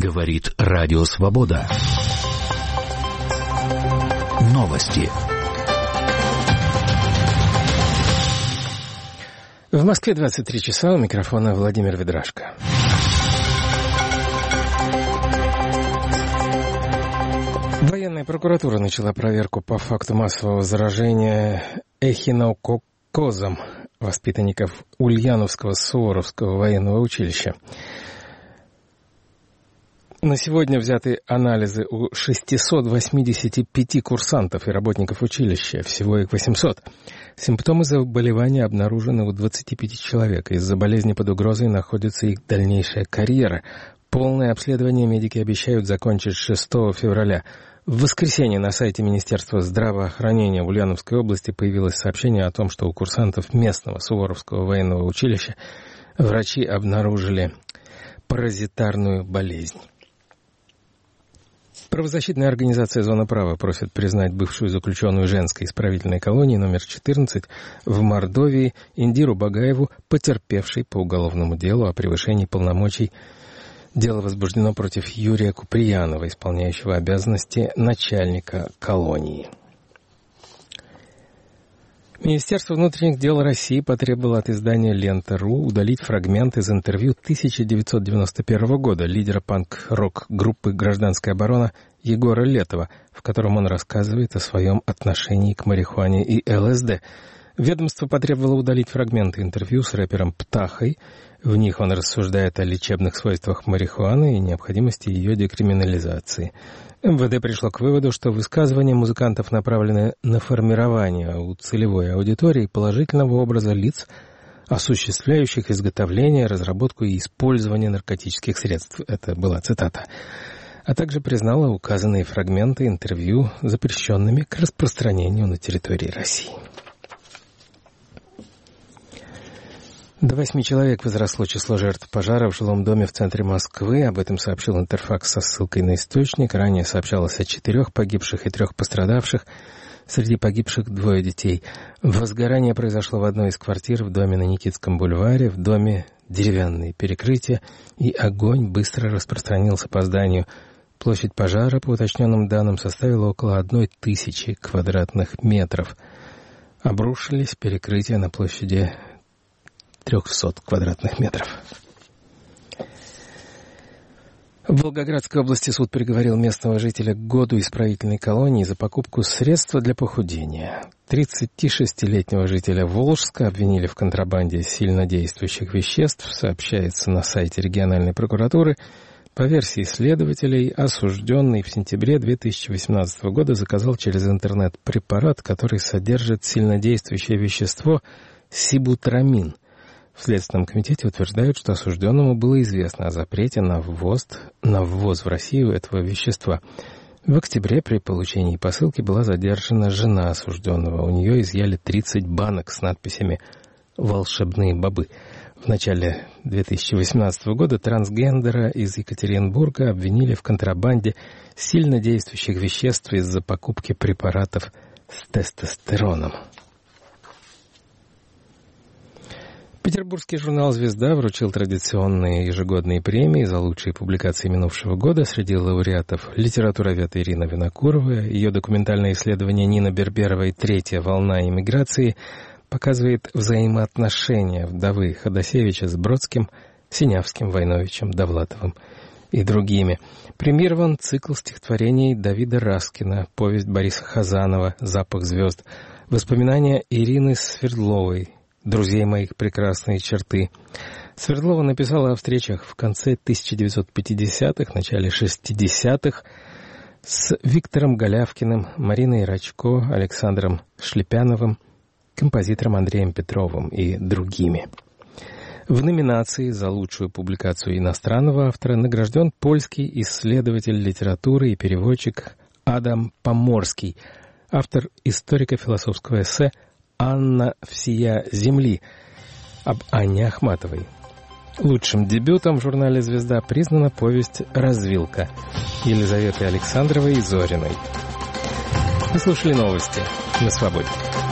Говорит Радио Свобода. Новости. В Москве 23 часа, у микрофона Владимир Ведрашко. Военная прокуратура начала проверку по факту массового заражения эхинококкозом воспитанников Ульяновского Суворовского военного училища. На сегодня взяты анализы у 685 курсантов и работников училища, всего их 800. Симптомы заболевания обнаружены у 25 человек. Из-за болезни под угрозой находится их дальнейшая карьера. Полное обследование медики обещают закончить 6 февраля. В воскресенье на сайте Министерства здравоохранения в Ульяновской области появилось сообщение о том, что у курсантов местного Суворовского военного училища врачи обнаружили паразитарную болезнь. Правозащитная организация «Зона права» просит признать бывшую заключенную женской исправительной колонии номер 14 в Мордовии Индиру Багаеву потерпевшей по уголовному делу о превышении полномочий. Дело возбуждено против Юрия Куприянова, исполняющего обязанности начальника колонии. Министерство внутренних дел России потребовало от издания «Лента.ру» удалить фрагмент из интервью 1991 года лидера панк-рок-группы «Гражданская оборона» Егора Летова, в котором он рассказывает о своем отношении к марихуане и ЛСД. Ведомство потребовало удалить фрагменты интервью с рэпером Птахой. В них он рассуждает о лечебных свойствах марихуаны и необходимости ее декриминализации. МВД пришло к выводу, что высказывания музыкантов направлены на формирование у целевой аудитории положительного образа лиц, осуществляющих изготовление, разработку и использование наркотических средств. Это была цитата. А также признала указанные фрагменты интервью запрещенными к распространению на территории России. До 8 человек возросло число жертв пожара в жилом доме в центре Москвы. Об этом сообщил Интерфакс со ссылкой на источник. Ранее сообщалось о 4 погибших и 3 пострадавших. Среди погибших 2 детей. Возгорание произошло в одной из квартир в доме на Никитском бульваре. В доме деревянные перекрытия, и огонь быстро распространился по зданию. Площадь пожара, по уточненным данным, составила около 1000 квадратных метров. Обрушились перекрытия на площади 300 квадратных метров. В Волгоградской области суд приговорил местного жителя к году исправительной колонии за покупку средства для похудения. 36-летнего жителя Волжска обвинили в контрабанде сильнодействующих веществ, сообщается на сайте региональной прокуратуры. По версии следователей, осужденный в сентябре 2018 года заказал через интернет препарат, который содержит сильнодействующее вещество сибутрамин. В Следственном комитете утверждают, что осужденному было известно о запрете на ввоз в Россию этого вещества. В октябре при получении посылки была задержана жена осужденного. У нее изъяли 30 банок с надписями «Волшебные бобы». В начале 2018 года трансгендера из Екатеринбурга обвинили в контрабанде сильнодействующих веществ из-за покупки препаратов с тестостероном. Петербургский журнал «Звезда» вручил традиционные ежегодные премии за лучшие публикации минувшего года. Среди лауреатов литературовед Ирина Винокурова, ее документальное исследование Нина Берберовой «Третья волна иммиграции» показывает взаимоотношения вдовы Ходосевича с Бродским, Синявским, Войновичем, Довлатовым и другими. Премирован цикл стихотворений Давида Раскина, повесть Бориса Хазанова «Запах звезд», воспоминания Ирины Свердловой «Друзей моих прекрасные черты». Свердлова написала о встречах в конце 1950-х, начале 60-х с Виктором Голявкиным, Мариной Рачко, Александром Шлепяновым, композитором Андреем Петровым и другими. В номинации за лучшую публикацию иностранного автора награжден польский исследователь литературы и переводчик Адам Поморский, автор историко-философского эссе «Анна всея земли» об Анне Ахматовой. Лучшим дебютом в журнале «Звезда» признана повесть «Развилка» Елизаветы Александровой и Зориной. Вы слушали новости на «Свободе».